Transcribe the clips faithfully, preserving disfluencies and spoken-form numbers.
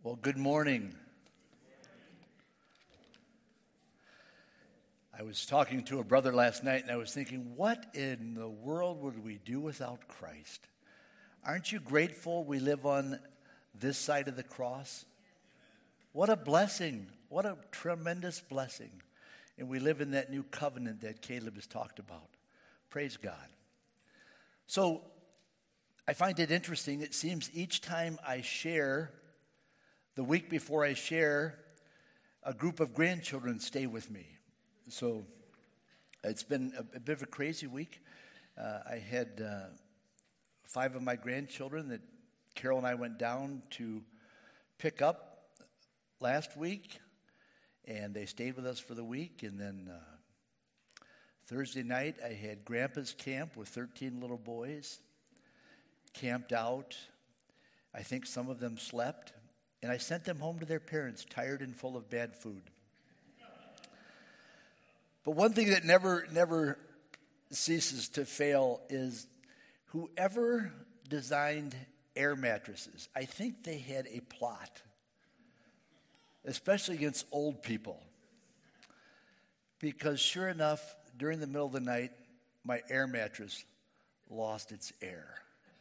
Well, good morning. I was talking to a brother last night, and I was thinking, what in the world would we do without Christ? Aren't you grateful we live on this side of the cross? What a blessing. What a tremendous blessing. And we live in that new covenant that Caleb has talked about. Praise God. So, I find it interesting. It seems each time I share, the week before I share, a group of grandchildren stay with me. So it's been a, a bit of a crazy week. Uh, I had uh, five of my grandchildren that Carol and I went down to pick up last week, and they stayed with us for the week. And then uh, Thursday night, I had Grandpa's camp with thirteen little boys, camped out. I think some of them slept, and I sent them home to their parents, tired and full of bad food. But one thing that never, never ceases to fail is whoever designed air mattresses, I think they had a plot, especially against old people. Because sure enough, during the middle of the night, my air mattress lost its air.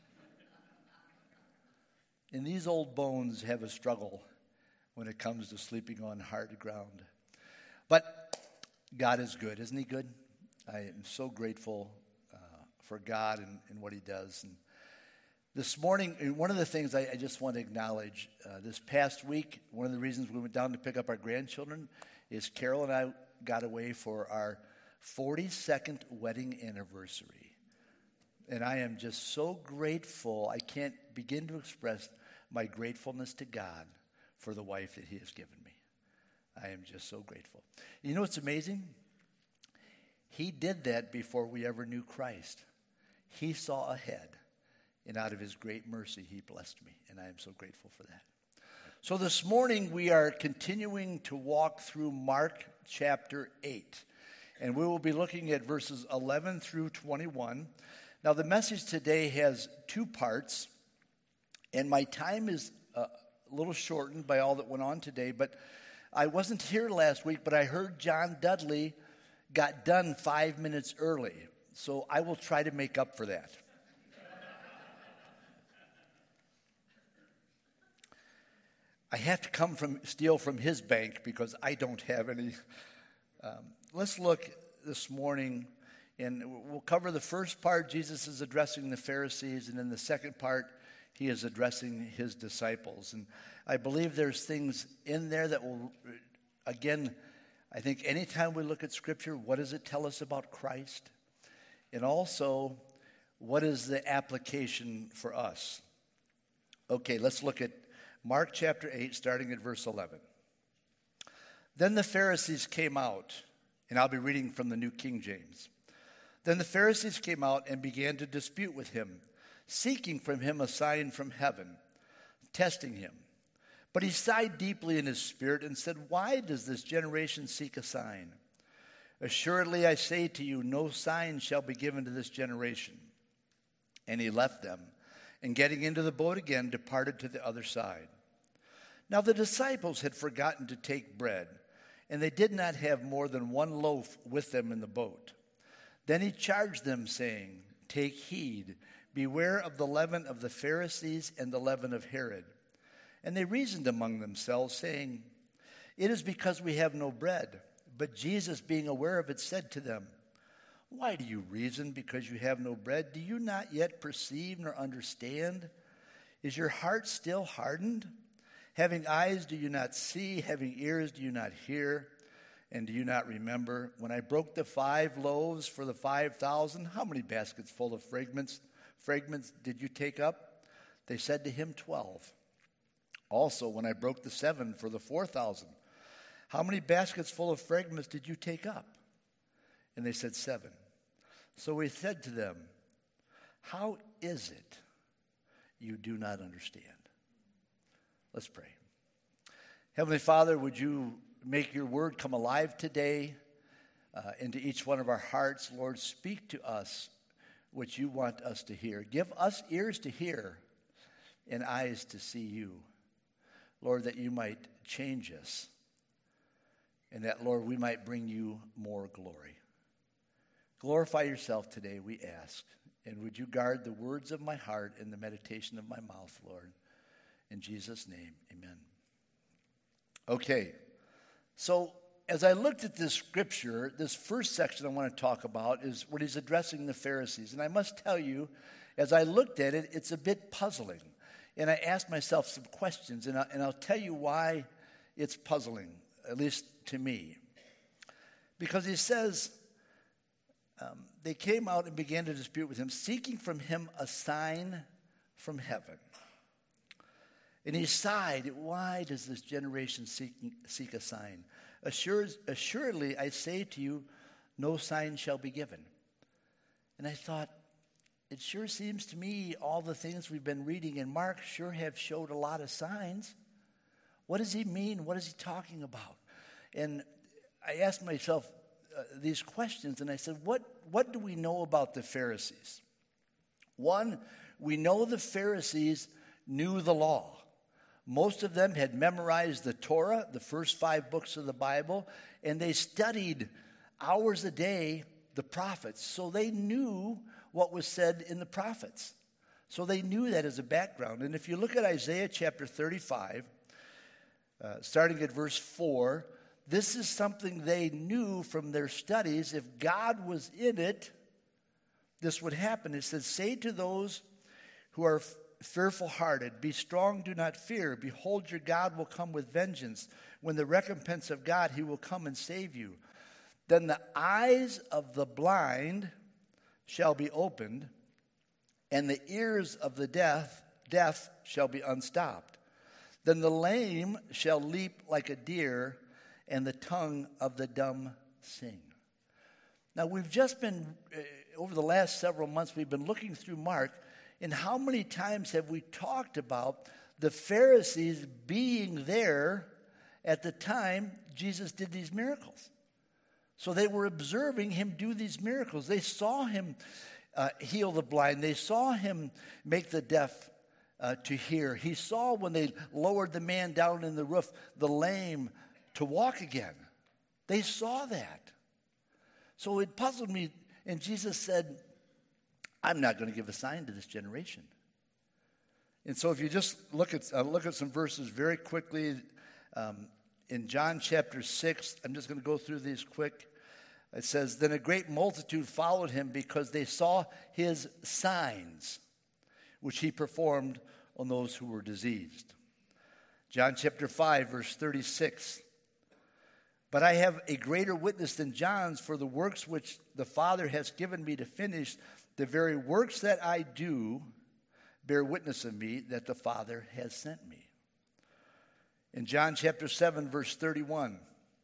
And these old bones have a struggle when it comes to sleeping on hard ground. But God is good, isn't he good? I am so grateful uh, for God and, and what he does. And this morning, and one of the things I, I just want to acknowledge, uh, this past week, one of the reasons we went down to pick up our grandchildren is Carol and I got away for our forty-second wedding anniversary. And I am just so grateful. I can't begin to express my gratefulness to God for the wife that he has given me. I am just so grateful. You know what's amazing? He did that before we ever knew Christ. He saw ahead, and out of his great mercy, he blessed me, and I am so grateful for that. So this morning, we are continuing to walk through Mark chapter eight, and we will be looking at verses eleven through twenty-one. Now, the message today has two parts, and my time is uh, a little shortened by all that went on today, but I wasn't here last week, but I heard John Dudley got done five minutes early, so I will try to make up for that. I have to come from steal from his bank because I don't have any. Um, let's look this morning, and we'll cover the first part. Jesus is addressing the Pharisees, and in the second part, he is addressing his disciples. And I believe there's things in there that will, again, I think anytime we look at Scripture, what does it tell us about Christ? And also, what is the application for us? Okay, let's look at Mark chapter eight, starting at verse eleven. Then the Pharisees came out, and I'll be reading from the New King James. Then the Pharisees came out and began to dispute with him, seeking from him a sign from heaven, testing him. But he sighed deeply in his spirit and said, "Why does this generation seek a sign? Assuredly, I say to you, no sign shall be given to this generation." And he left them, and getting into the boat again, departed to the other side. Now the disciples had forgotten to take bread, and they did not have more than one loaf with them in the boat. Then he charged them, saying, "Take heed, beware of the leaven of the Pharisees and the leaven of Herod." And they reasoned among themselves, saying, "It is because we have no bread." But Jesus, being aware of it, said to them, "Why do you reason because you have no bread? Do you not yet perceive nor understand? Is your heart still hardened? Having eyes, do you not see? Having ears, do you not hear? And do you not remember when I broke the five loaves for the five thousand? How many baskets full of fragments, fragments did you take up?" They said to him, twelve. "Also, when I broke the seven for the four thousand, how many baskets full of fragments did you take up?" And they said, seven. So he said to them, "How is it you do not understand?" Let's pray. Heavenly Father, would you make your word come alive today uh, into each one of our hearts? Lord, speak to us what you want us to hear. Give us ears to hear and eyes to see you. Lord, that you might change us, and that, Lord, we might bring you more glory. Glorify yourself today, we ask. And would you guard the words of my heart and the meditation of my mouth, Lord? In Jesus' name, amen. Okay, so as I looked at this scripture, this first section I want to talk about is when he's addressing the Pharisees. And I must tell you, as I looked at it, it's a bit puzzling. And I asked myself some questions, and, I, and I'll tell you why it's puzzling, at least to me. Because he says, um, they came out and began to dispute with him, seeking from him a sign from heaven. And he sighed, why does this generation seek, seek a sign? Assure, assuredly, I say to you, no sign shall be given. And I thought, it sure seems to me all the things we've been reading in Mark sure have showed a lot of signs. What does he mean? What is he talking about? And I asked myself uh, these questions, and I said, what, what do we know about the Pharisees? One, we know the Pharisees knew the law. Most of them had memorized the Torah, the first five books of the Bible, and they studied hours a day the prophets. So they knew what was said in the prophets. So they knew that as a background. And if you look at Isaiah chapter thirty-five, uh, starting at verse four, this is something they knew from their studies. If God was in it, this would happen. It says, say to those who are fearful-hearted, be strong, do not fear. Behold, your God will come with vengeance. When the recompense of God, he will come and save you. Then the eyes of the blind shall be opened, and the ears of the deaf, deaf shall be unstopped. Then the lame shall leap like a deer, and the tongue of the dumb sing. Now, we've just been, uh, over the last several months, we've been looking through Mark. And how many times have we talked about the Pharisees being there at the time Jesus did these miracles? So they were observing him do these miracles. They saw him uh, heal the blind. They saw him make the deaf uh, to hear. He saw when they lowered the man down in the roof, the lame to walk again. They saw that. So it puzzled me. And Jesus said, I'm not going to give a sign to this generation. And so if you just look at uh, look at some verses very quickly, um, in John chapter six, I'm just going to go through these quick. It says, then a great multitude followed him because they saw his signs, which he performed on those who were diseased. John chapter five, verse thirty-six. But I have a greater witness than John's, for the works which the Father has given me to finish, the very works that I do bear witness of me that the Father has sent me. In John chapter seven, verse thirty-one,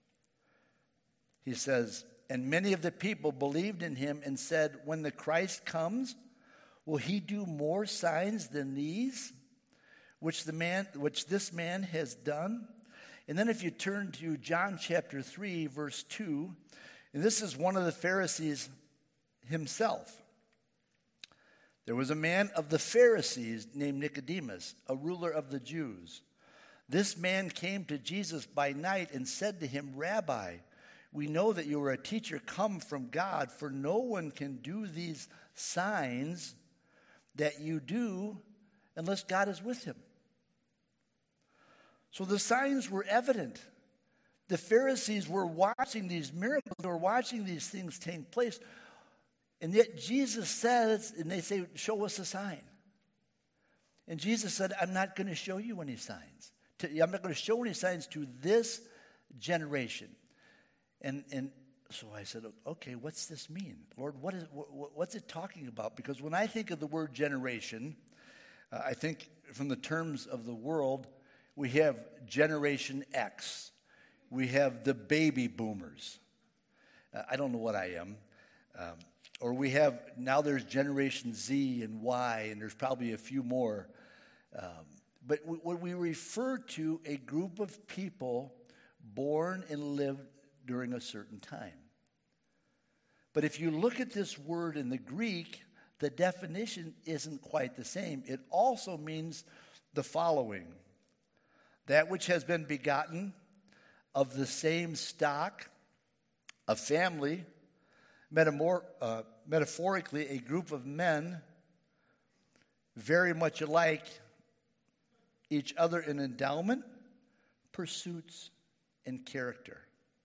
he says, and many of the people believed in him and said, when the Christ comes, will he do more signs than these, which the man, which this man has done? And then if you turn to John chapter three, verse two, and this is one of the Pharisees himself. There was a man of the Pharisees named Nicodemus, a ruler of the Jews. This man came to Jesus by night and said to him, Rabbi, we know that you are a teacher come from God, for no one can do these signs that you do unless God is with him. So the signs were evident. The Pharisees were watching these miracles, they were watching these things take place. And yet Jesus says, and they say, show us a sign. And Jesus said, I'm not going to show you any signs. I'm not going to show any signs to this generation. And and so I said, okay, what's this mean? Lord, what is what, what's it talking about? Because when I think of the word generation, uh, I think from the terms of the world, we have Generation X. We have the baby boomers. Uh, I don't know what I am. Um, or we have, now there's Generation Z and Y, and there's probably a few more. Um, but when we refer to a group of people born and lived during a certain time. But if you look at this word in the Greek, the definition isn't quite the same. It also means the following. that which has been begotten of the same stock, a family, metamor- uh, metaphorically a group of men very much alike each other in endowment, pursuits, and character.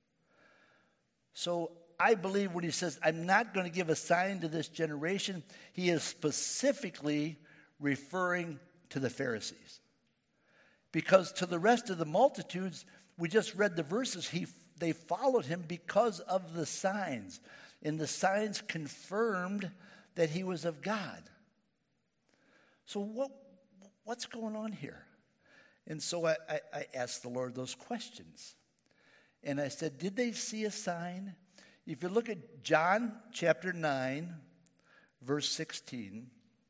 So I believe when he says, I'm not going to give a sign to this generation, he is specifically referring to the Pharisees. Because to the rest of the multitudes, we just read the verses, he, they followed him because of the signs. And the signs confirmed that he was of God. So what, what's going on here? And so I, I, I asked the Lord those questions. And I said, did they see a sign? If you look at John chapter nine, verse sixteen,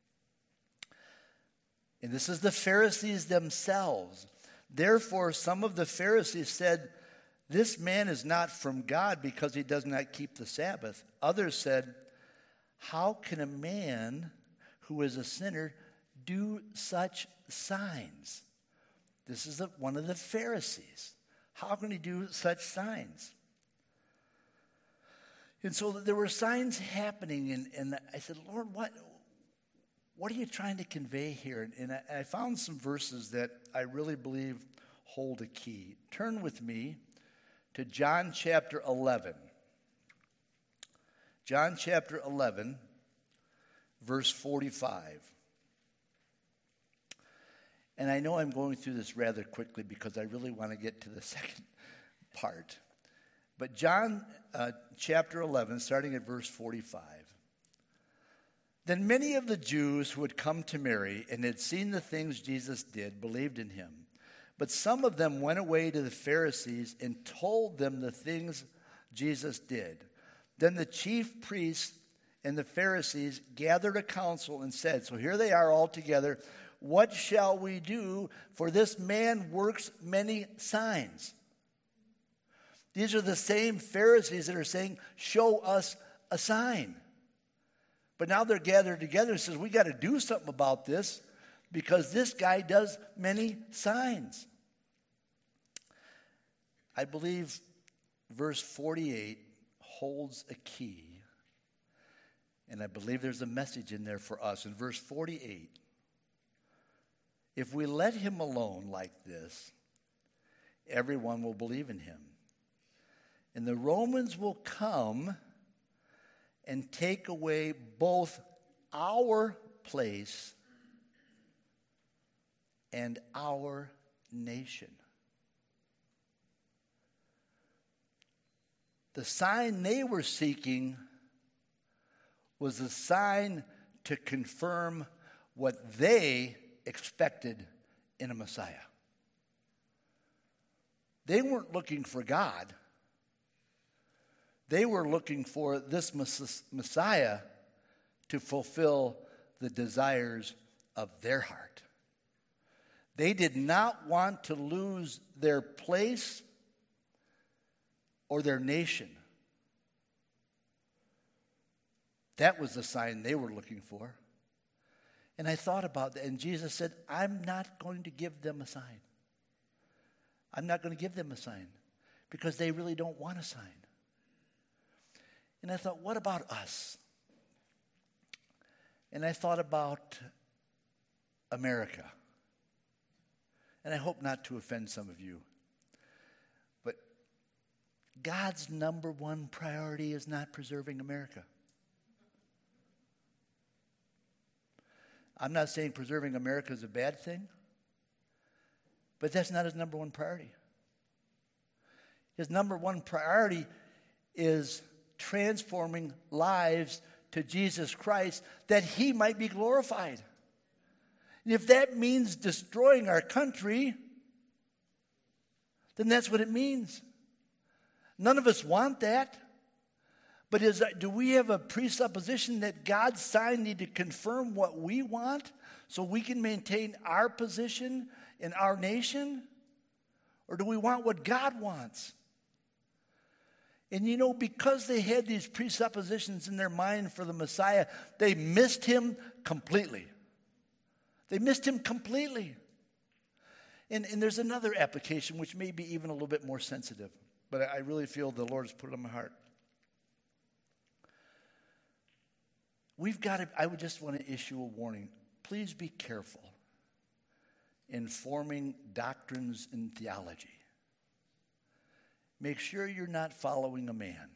and this is the Pharisees themselves. Therefore, some of the Pharisees said, this man is not from God because he does not keep the Sabbath. Others said, how can a man who is a sinner do such signs? This is a, one of the Pharisees. How can he do such signs? And so there were signs happening, and, and I said, Lord, what, what are you trying to convey here? And I, I found some verses that I really believe hold a key. Turn with me to John chapter eleven. John chapter eleven, verse forty-five. And I know I'm going through this rather quickly because I really want to get to the second part. But John uh, chapter eleven, starting at verse forty-five. Then many of the Jews who had come to Mary and had seen the things Jesus did believed in him. But some of them went away to the Pharisees and told them the things Jesus did. Then the chief priests and the Pharisees gathered a council and said, so here they are all together, what shall we do? For this man works many signs. These are the same Pharisees that are saying, show us a sign. But now they're gathered together and says, we got to do something about this because this guy does many signs. I believe verse forty-eight holds a key. And I believe there's a message in there for us. In verse forty-eight, if we let him alone like this, everyone will believe in him. And the Romans will come and take away both our place and our nation. The sign they were seeking was a sign to confirm what they expected in a Messiah. They weren't looking for God. They were looking for this Messiah to fulfill the desires of their heart. They did not want to lose their place or their nation. That was the sign they were looking for. And I thought about that, and Jesus said, I'm not going to give them a sign. I'm not going to give them a sign because they really don't want a sign. And I thought, what about us? And I thought about America. And I hope not to offend some of you. But God's number one priority is not preserving America. I'm not saying preserving America is a bad thing, but that's not his number one priority. His number one priority is transforming lives to Jesus Christ that he might be glorified. And if that means destroying our country, then that's what it means. None of us want that. But is, do we have a presupposition that God's sign need to confirm what we want so we can maintain our position in our nation? Or do we want what God wants? And you know, because they had these presuppositions in their mind for the Messiah, they missed him completely. They missed him completely. And, and there's another application which may be even a little bit more sensitive, but I, I really feel the Lord has put it on my heart. We've got to, I would just want to issue a warning. Please be careful in forming doctrines in theology. Make sure you're not following a man.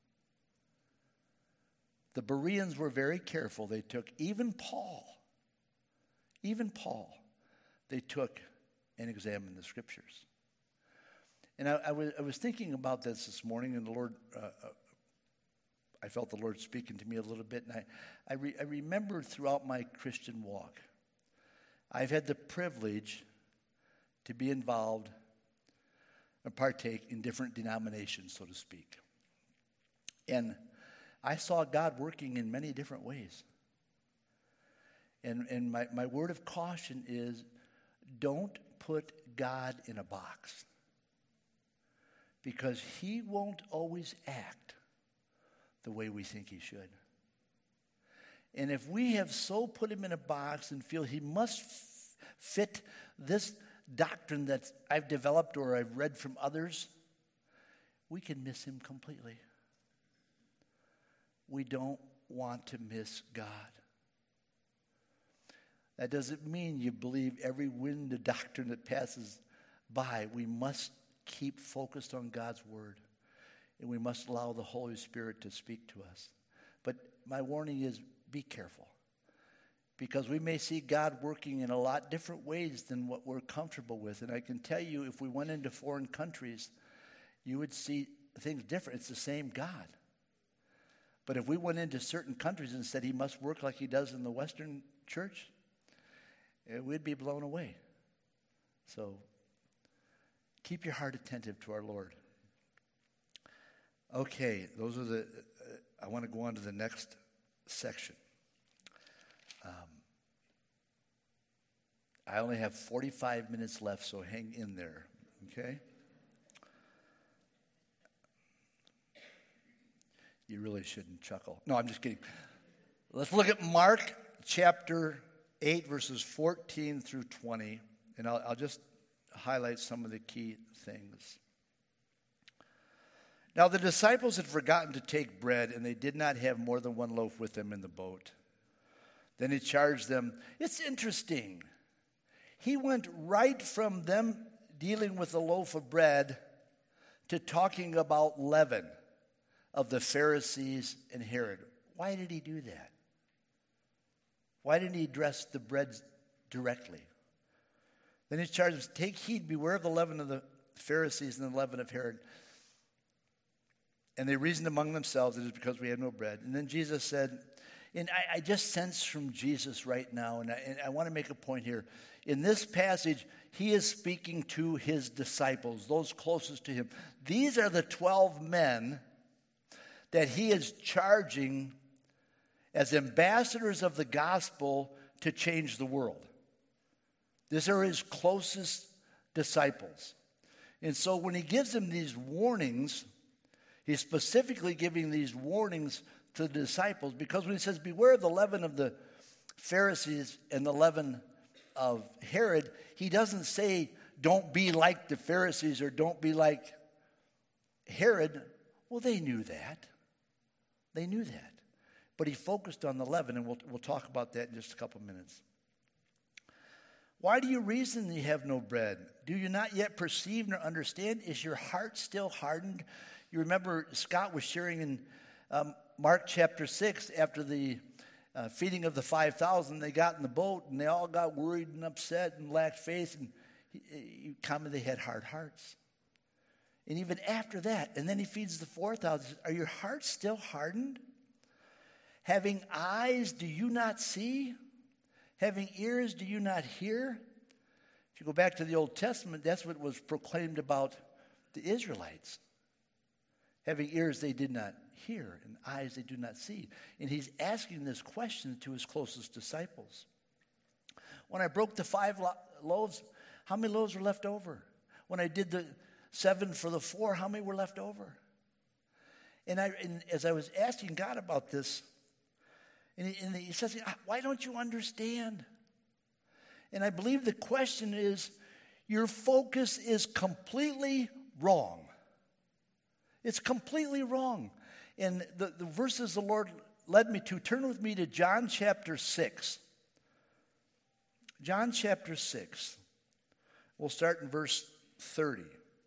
The Bereans were very careful. They took, even Paul, even Paul, they took and examined the scriptures. And I, I, was, I was thinking about this this morning, and the Lord, uh, uh, I felt the Lord speaking to me a little bit, and I, I, re, I remember throughout my Christian walk, I've had the privilege to be involved and partake in different denominations, so to speak. And I saw God working in many different ways. And, and my, my word of caution is, don't put God in a box. Because he won't always act the way we think he should. And if we have so put him in a box and feel he must f- fit this doctrine that I've developed or I've read from others, we can miss him completely. We don't want to miss God. That doesn't mean you believe every wind of doctrine that passes by. We must keep focused on God's word, and we must allow the Holy Spirit to speak to us. But my warning is, be careful, because we may see God working in a lot different ways than what we're comfortable with. And I can tell you, if we went into foreign countries, you would see things different. It's the same God. But if we went into certain countries and said he must work like he does in the Western church, we'd be blown away. So keep your heart attentive to our Lord. Okay, those are the, uh, I want to go on to the next section. Um, I only have forty-five minutes left, so hang in there, okay? You really shouldn't chuckle. No, I'm just kidding. Let's look at Mark chapter eight, verses fourteen through twenty, and I'll, I'll just highlight some of the key things. Now the disciples had forgotten to take bread, and they did not have more than one loaf with them in the boat. Then he charged them. It's interesting. He went right from them dealing with a loaf of bread to talking about leaven of the Pharisees and Herod. Why did he do that? Why didn't he address the bread directly? Then he charges, take heed, beware of the leaven of the Pharisees and the leaven of Herod. And they reasoned among themselves, it is because we had no bread. And then Jesus said, and I, I just sense from Jesus right now, and I, and I want to make a point here. In this passage, he is speaking to his disciples, those closest to him. These are the twelve men that he is charging as ambassadors of the gospel to change the world. These are his closest disciples. And so when he gives them these warnings, he's specifically giving these warnings to the disciples, because when he says, beware of the leaven of the Pharisees and the leaven of Herod, he doesn't say, don't be like the Pharisees or don't be like Herod. Well, they knew that. They knew that. But he focused on the leaven, and we'll, we'll talk about that in just a couple minutes. Why do you reason you have no bread? Do you not yet perceive nor understand? Is your heart still hardened? You remember Scott was sharing in um, Mark chapter six, after the uh, feeding of the five thousand, they got in the boat, and they all got worried and upset and lacked faith, and he, he commented they had hard hearts. And even after that, and then he feeds the four thousand. Are your hearts still hardened? Having eyes, do you not see? Having ears, do you not hear? If you go back to the Old Testament, that's what was proclaimed about the Israelites. Having ears, they did not hear, and eyes, they do not see. And he's asking this question to his closest disciples. When I broke the five lo- loaves, how many loaves were left over? When I did the seven for the four, how many were left over? And, I, and as I was asking God about this, and he, and he says, why don't you understand? And I believe the question is, your focus is completely wrong. It's completely wrong. And the, the verses the Lord led me to, turn with me to John chapter six. John chapter six. We'll start in verse thirty.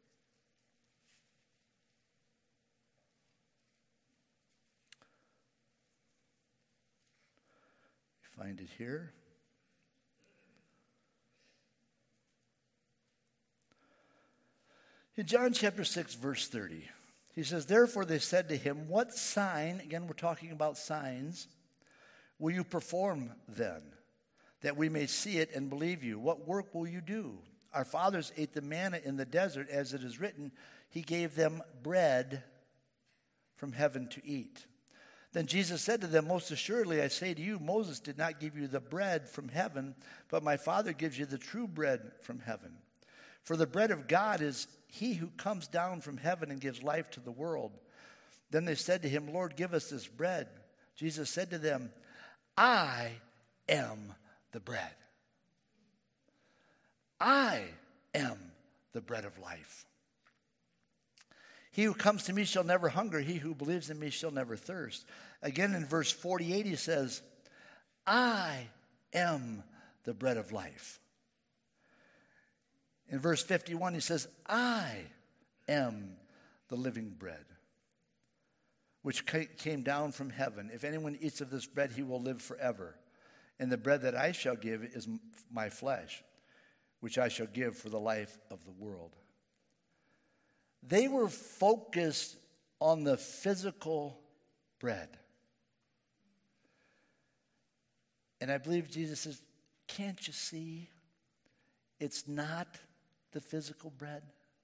Find it here. In John chapter six, verse thirty, he says, "Therefore they said to him, 'What sign,'" again we're talking about signs, "'will you perform then, that we may see it and believe you? What work will you do? Our fathers ate the manna in the desert, as it is written, He gave them bread from heaven to eat.' Then Jesus said to them, 'Most assuredly I say to you, Moses did not give you the bread from heaven, but my Father gives you the true bread from heaven. For the bread of God is he who comes down from heaven and gives life to the world.' Then they said to him, 'Lord, give us this bread.' Jesus said to them, 'I am the bread. I am the bread of life. He who comes to me shall never hunger. He who believes in me shall never thirst.'" Again in verse forty-eight he says, "I am the bread of life." In verse fifty-one he says, "I am the living bread, which came down from heaven. If anyone eats of this bread, he will live forever. And the bread that I shall give is my flesh, which I shall give for the life of the world." They were focused on the physical bread. And I believe Jesus says, "Can't you see it's not the physical bread?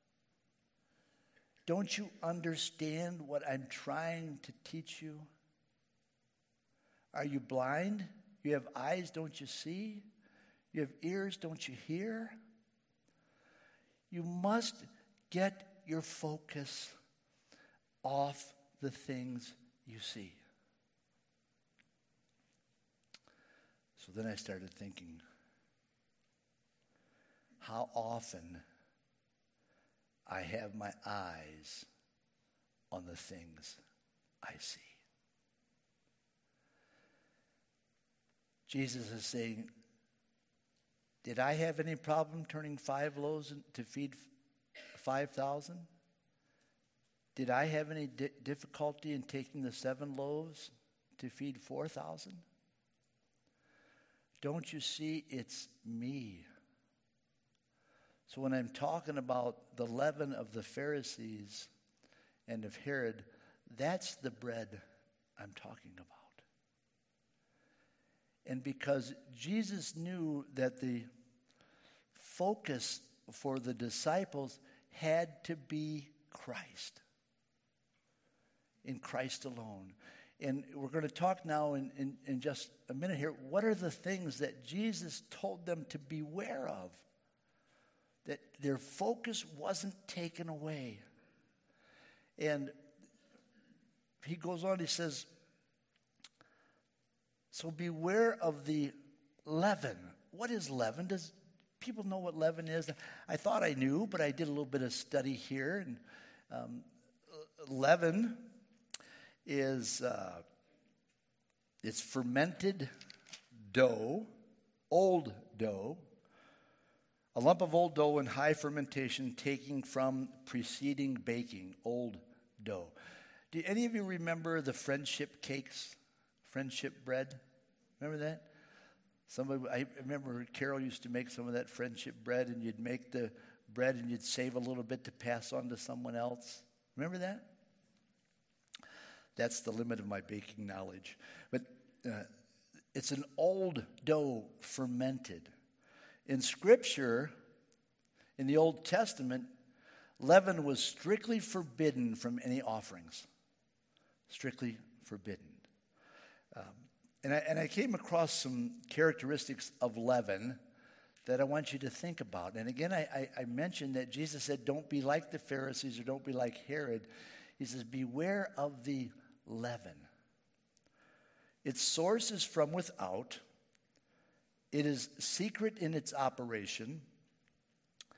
Don't you understand what I'm trying to teach you? Are you blind? You have eyes, don't you see? You have ears, don't you hear? You must get your focus off the things you see." So then I started thinking, how often I have my eyes on the things I see. Jesus is saying, did I have any problem turning five loaves to feed five thousand? Did I have any di- difficulty in taking the seven loaves to feed four thousand? Don't you see, it's me. So when I'm talking about the leaven of the Pharisees and of Herod, that's the bread I'm talking about. And because Jesus knew that the focus for the disciples had to be Christ, in Christ alone. And we're going to talk now in, in, in just a minute here. What are the things that Jesus told them to beware of? That their focus wasn't taken away. And he goes on, he says, so beware of the leaven. What is leaven? Does people know what leaven is? I thought I knew, but I did a little bit of study here. And um, leaven is uh, it's fermented dough, old dough, a lump of old dough in high fermentation, taking from preceding baking, old dough. Do any of you remember the friendship cakes, friendship bread? Remember that? Somebody, I remember Carol used to make some of that friendship bread, and you'd make the bread and you'd save a little bit to pass on to someone else. Remember that? That's the limit of my baking knowledge. But uh, it's an old dough fermented. In Scripture, in the Old Testament, leaven was strictly forbidden from any offerings. Strictly forbidden. Um, and, I, and I came across some characteristics of leaven that I want you to think about. And again, I, I, I mentioned that Jesus said, don't be like the Pharisees or don't be like Herod. He says, beware of the leaven. Its source is from without. It is secret in its operation.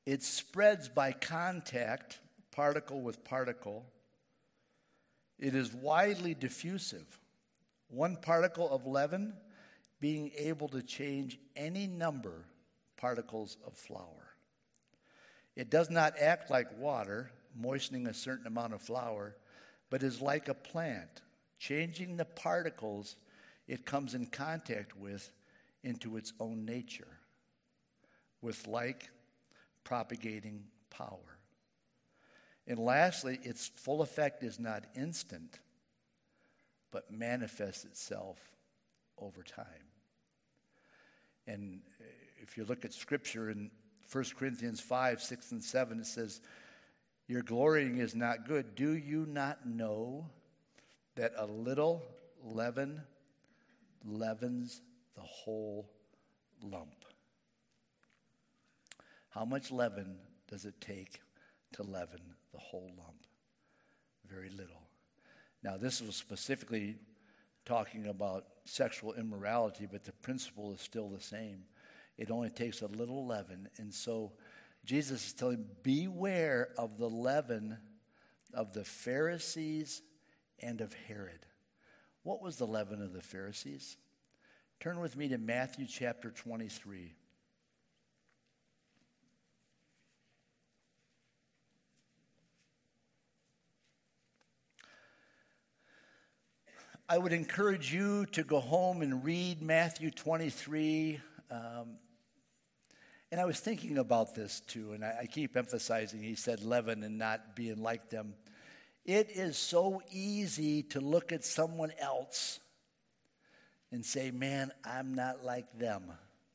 It spreads by contact, particle with particle. It is widely diffusive. One particle of leaven being able to change any number particles of flour. It does not act like water, moistening a certain amount of flour, but is like a plant, changing the particles it comes in contact with into its own nature, with like propagating power. And lastly, its full effect is not instant, but manifests itself over time. And if you look at Scripture in First Corinthians five, six, and seven, it says, your glorying is not good. Do you not know that a little leaven leavens the whole lump? How much leaven does it take to leaven the whole lump? Very little. Now, this was specifically talking about sexual immorality, but the principle is still the same. It only takes a little leaven. And so Jesus is telling, beware of the leaven of the Pharisees and of Herod. What was the leaven of the Pharisees? Turn with me to Matthew chapter twenty-three. I would encourage you to go home and read Matthew twenty-three. Um, and I was thinking about this too, and I, I keep emphasizing he said leaven and not being like them. It is so easy to look at someone else and say, man, I'm not like them.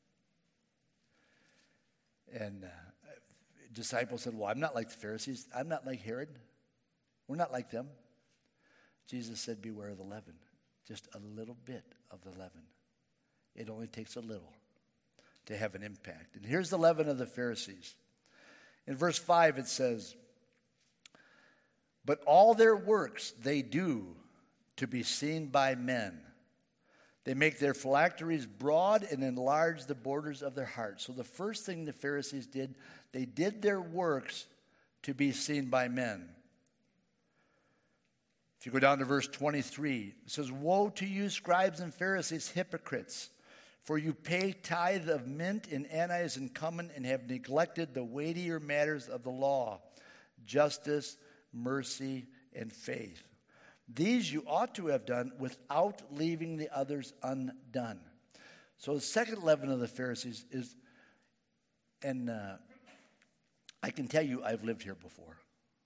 And uh, disciples said, well, I'm not like the Pharisees. I'm not like Herod. We're not like them. Jesus said, beware of the leaven. Just a little bit of the leaven. It only takes a little to have an impact. And here's the leaven of the Pharisees. In verse five it says, but all their works they do to be seen by men. They make their phylacteries broad and enlarge the borders of their hearts. So the first thing the Pharisees did, they did their works to be seen by men. If you go down to verse twenty-three, it says, woe to you, scribes and Pharisees, hypocrites, for you pay tithe of mint and anise and cumin and have neglected the weightier matters of the law, justice, mercy, and faith. These you ought to have done without leaving the others undone. So the second leaven of the Pharisees is, and uh, I can tell you I've lived here before.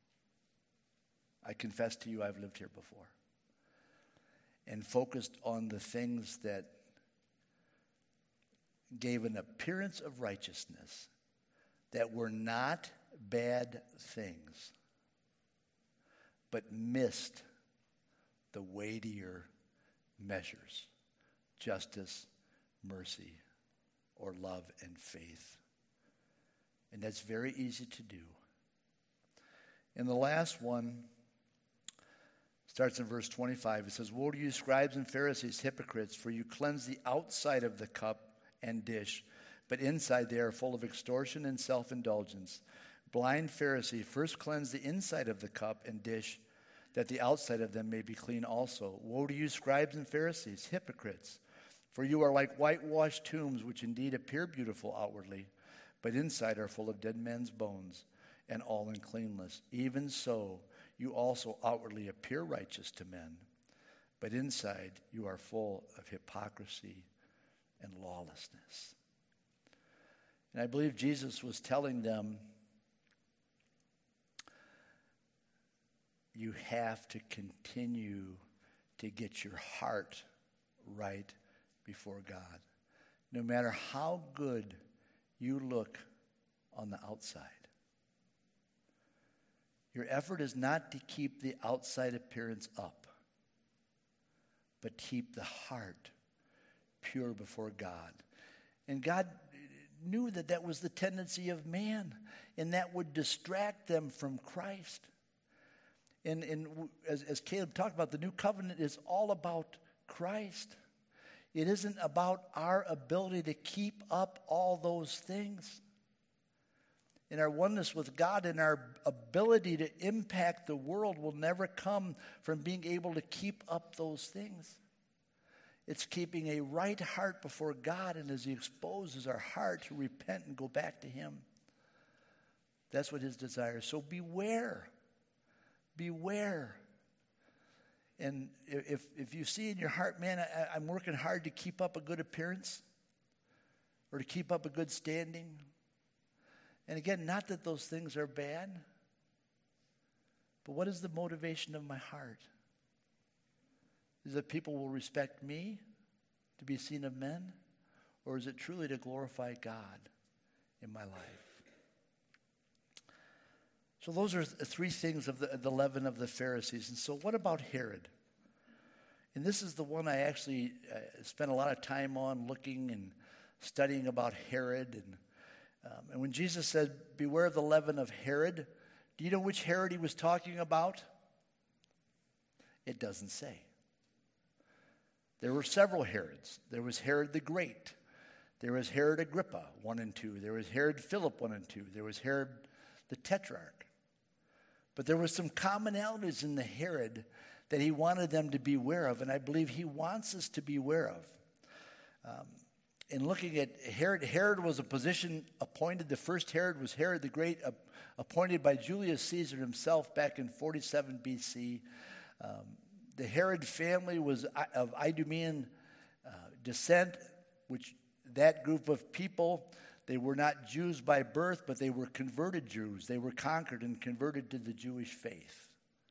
I confess to you I've lived here before. And focused on the things that gave an appearance of righteousness that were not bad things, but missed the weightier measures, justice, mercy, or love and faith. And that's very easy to do. And the last one starts in verse twenty-five. It says, woe to you, scribes and Pharisees, hypocrites, for you cleanse the outside of the cup and dish, but inside they are full of extortion and self-indulgence. Blind Pharisee, first cleanse the inside of the cup and dish, that the outside of them may be clean also. Woe to you, scribes and Pharisees, hypocrites, for you are like whitewashed tombs, which indeed appear beautiful outwardly, but inside are full of dead men's bones and all uncleanness. Even so, you also outwardly appear righteous to men, but inside you are full of hypocrisy and lawlessness. And I believe Jesus was telling them, you have to continue to get your heart right before God. No matter how good you look on the outside. Your effort is not to keep the outside appearance up, but keep the heart pure before God. And God knew that that was the tendency of man, and that would distract them from Christ. And, and as, as Caleb talked about, the new covenant is all about Christ. It isn't about our ability to keep up all those things. in our oneness with God, and our ability to impact the world will never come from being able to keep up those things. It's keeping a right heart before God, and as he exposes our heart to repent and go back to him. That's what his desire is. So beware. Beware. And if, if you see in your heart, man, I, I'm working hard to keep up a good appearance or to keep up a good standing. And again, not that those things are bad, but what is the motivation of my heart? Is it people will respect me to be seen of men? Or is it truly to glorify God in my life? So those are three things of the, the leaven of the Pharisees. And so what about Herod? And this is the one I actually uh, spent a lot of time on looking and studying about Herod. And, um, and when Jesus said, beware of the leaven of Herod, do you know which Herod he was talking about? It doesn't say. There were several Herods. There was Herod the Great. There was Herod Agrippa, one and two. There was Herod Philip, one and two. There was Herod the Tetrarch. But there were some commonalities in the Herod that he wanted them to be aware of, and I believe he wants us to be aware of. Um, in looking at Herod, Herod was a position appointed. The first Herod was Herod the Great, uh, appointed by Julius Caesar himself back in forty-seven B C. Um, the Herod family was of Idumean uh, descent, which that group of people, they were not Jews by birth, but they were converted Jews. They were conquered and converted to the Jewish faith.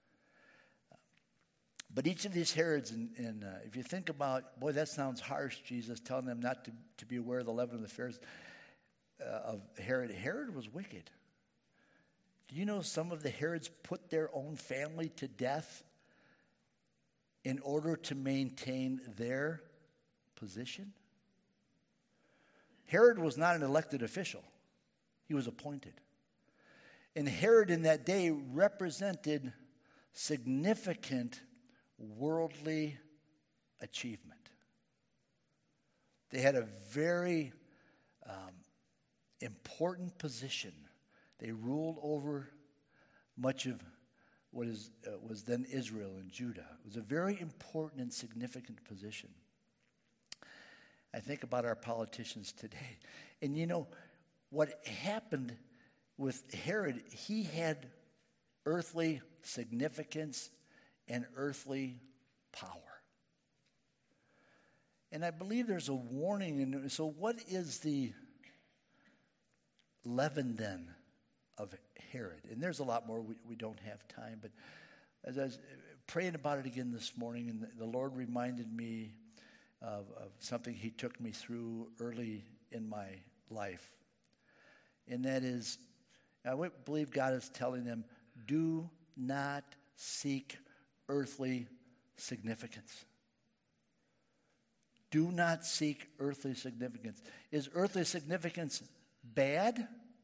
But each of these Herods, and, and uh, if you think about, boy, that sounds harsh, Jesus, telling them not to, to be aware of the leaven of the Pharisees, uh, of Herod. Herod was wicked. Do you know some of the Herods put their own family to death in order to maintain their position? Herod was not an elected official. He was appointed. And Herod in that day represented significant worldly achievement. They had a very um, important position. They ruled over much of what is, uh, was then Israel and Judah. It was a very important and significant position. I think about our politicians today. And you know, what happened with Herod, he had earthly significance and earthly power. And I believe there's a warning. And so what is the leaven then of Herod? And there's a lot more. We, we don't have time. But as I was praying about it again this morning, and the, the Lord reminded me Of, of something he took me through early in my life. And that is, I believe God is telling them, do not seek earthly significance. Do not seek earthly significance. Is earthly significance bad?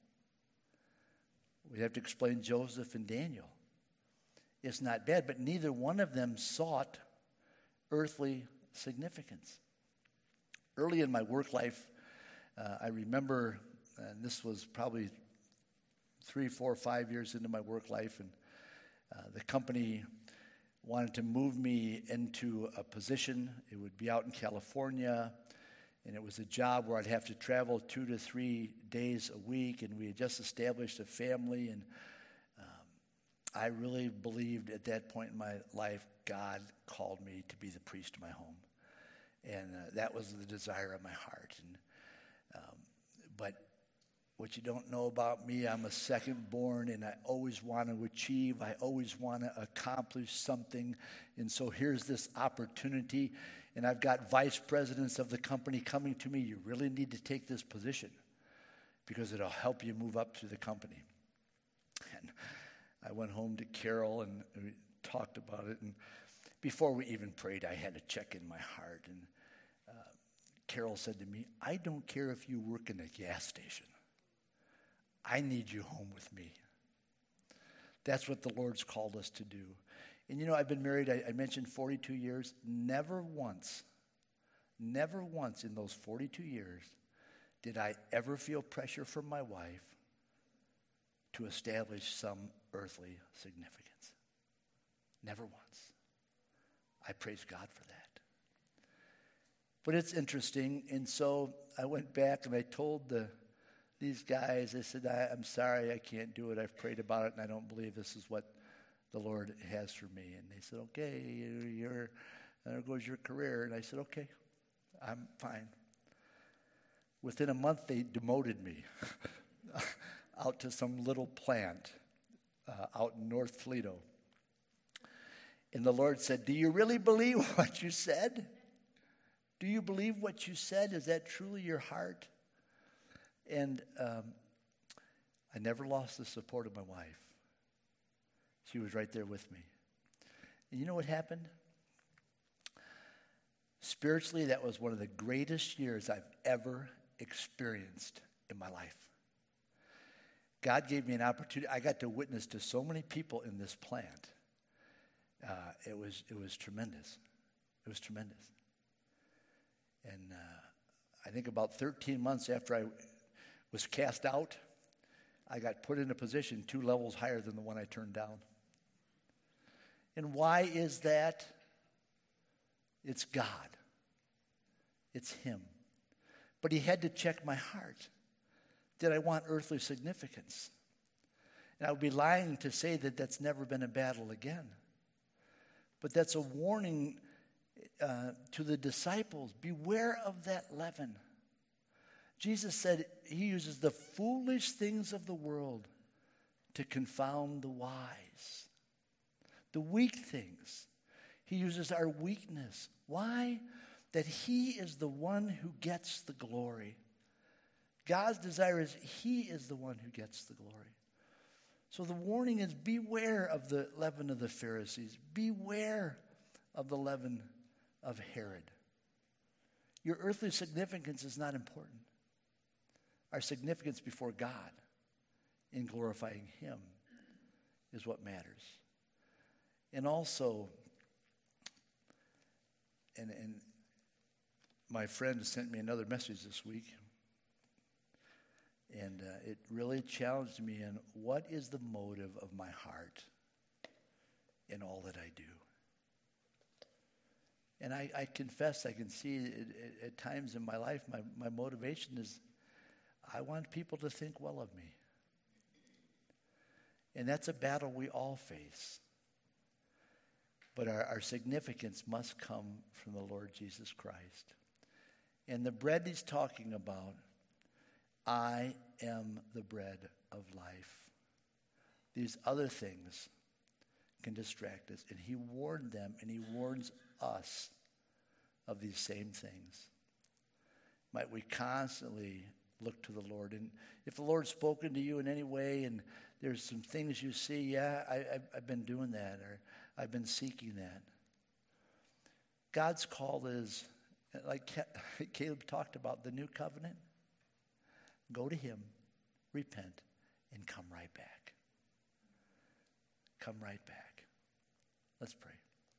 We have to explain Joseph and Daniel. It's not bad, but neither one of them sought earthly significance. Early in my work life, uh, I remember, and this was probably three, four, five years into my work life, and uh, the company wanted to move me into a position. It would be out in California, and it was a job where I'd have to travel two to three days a week, and we had just established a family, and um, I really believed at that point in my life, God called me to be the priest of my home. And uh, that was the desire of my heart. And, um, but what you don't know about me, I'm a second born, and I always want to achieve. I always want to accomplish something. And so here's this opportunity. And I've got vice presidents of the company coming to me. You really need to take this position because it'll help you move up through the company. And I went home to Carol, and we talked about it. And before we even prayed, I had to check in my heart. And uh, Carol said to me, I don't care if you work in a gas station. I need you home with me. That's what the Lord's called us to do. And you know, I've been married, I, I mentioned forty-two years. Never once, never once in those forty-two years did I ever feel pressure from my wife to establish some earthly significance. Never once. I praise God for that. But it's interesting, and so I went back and I told the these guys, I said, I, I'm sorry, I can't do it. I've prayed about it, and I don't believe this is what the Lord has for me. And they said, okay, you're, there goes your career. And I said, okay, I'm fine. Within a month, they demoted me out to some little plant uh, out in North Toledo. And the Lord said, do you really believe what you said? Do you believe what you said? Is that truly your heart? And um, I never lost the support of my wife. She was right there with me. And you know what happened? Spiritually, that was one of the greatest years I've ever experienced in my life. God gave me an opportunity. I got to witness to so many people in this plant. Uh, it was it was tremendous. It was tremendous. And uh, I think about thirteen months after I was cast out, I got put in a position two levels higher than the one I turned down. And why is that? It's God. It's Him. But He had to check my heart. Did I want earthly significance? And I would be lying to say that that's never been a battle again. But that's a warning uh, to the disciples. Beware of that leaven. Jesus said He uses the foolish things of the world to confound the wise. The weak things. He uses our weakness. Why? That He is the one who gets the glory. God's desire is He is the one who gets the glory. So the warning is beware of the leaven of the Pharisees. Beware of the leaven of Herod. Your earthly significance is not important. Our significance before God in glorifying Him is what matters. And also, and, and my friend sent me another message this week, and uh, it really challenged me in what is the motive of my heart in all that I do. And I, I confess, I can see it, it, at times in my life, my, my motivation is I want people to think well of me. And that's a battle we all face. But our, our significance must come from the Lord Jesus Christ. And the bread He's talking about, I am the bread of life. These other things can distract us. And He warned them, and He warns us of these same things. Might we constantly look to the Lord. And if the Lord's spoken to you in any way and there's some things you see, yeah, I, I've, I've been doing that, or I've been seeking that. God's call is, like Caleb talked about, the new covenant. Go to Him, repent, and come right back. Come right back. Let's pray.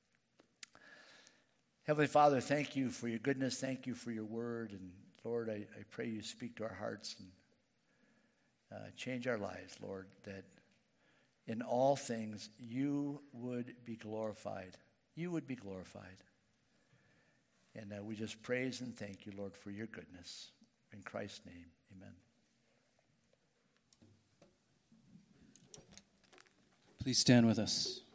Heavenly Father, thank You for Your goodness. Thank You for Your word. And Lord, I, I pray You speak to our hearts and uh, change our lives, Lord, that in all things You would be glorified. You would be glorified. And uh, we just praise and thank You, Lord, for Your goodness. In Christ's name, amen. Please stand with us.